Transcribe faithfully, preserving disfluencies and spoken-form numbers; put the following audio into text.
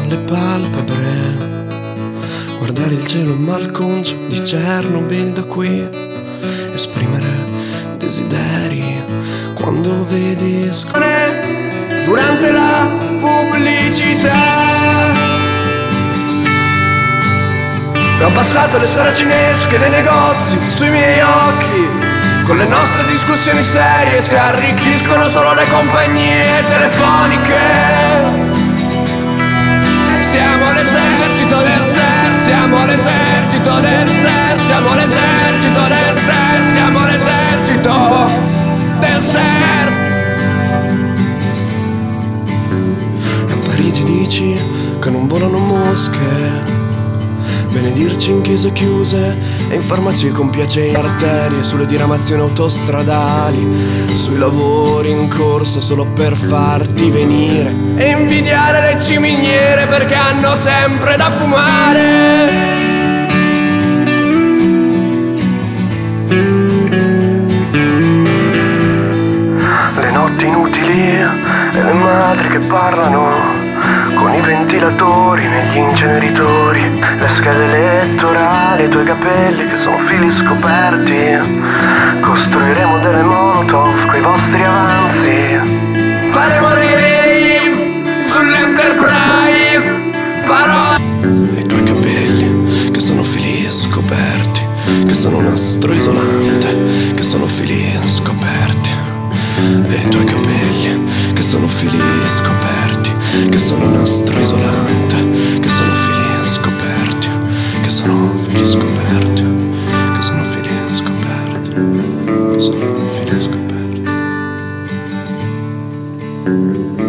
le palpebre, guardare il cielo malconcio di Chernobyl da qui, esprimere desideri quando vedi scorrere durante la pubblicità. Ho abbassato le saracinesche nei negozi sui miei occhi, con le nostre discussioni serie si arricchiscono solo le compagnie telefoniche. Siamo l'esercito del ser, siamo l'esercito del ser, siamo l'esercito del ser, siamo l'esercito del ser. E a Parigi dici che non volano mosche, benedirci in chiese chiuse e in farmacie con piacere, arterie sulle diramazioni autostradali, sui lavori in corso solo per farti venire, e invidiare le ciminiere perché hanno sempre da fumare. Le notti inutili e le madri che parlano con i ventilatori negli inceneritori, le schede elettorali e i tuoi capelli che sono fili scoperti. Costruiremo delle molotov coi vostri avanzi, faremo dei rave sull'Enterprise. Farò i tuoi capelli che sono fili scoperti, che sono nastro isolante, che sono fili scoperti. E i tuoi capelli che sono fili scoperti, che sono nastro isolante, che sono fili scoperti, che sono fili scoperti, che sono fili scoperti, che sono fili scoperti.